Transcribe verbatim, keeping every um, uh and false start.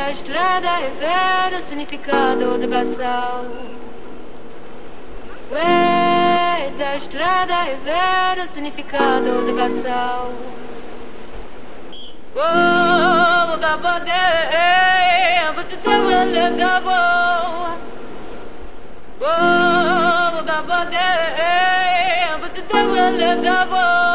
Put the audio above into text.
da estrada é ver o significado de bação. Ué, da estrada é ver o significado de bação. Oh, da bandeira, vou te dar uma lenda boa. Oh, da bandeira, vou te dar uma lenda boa.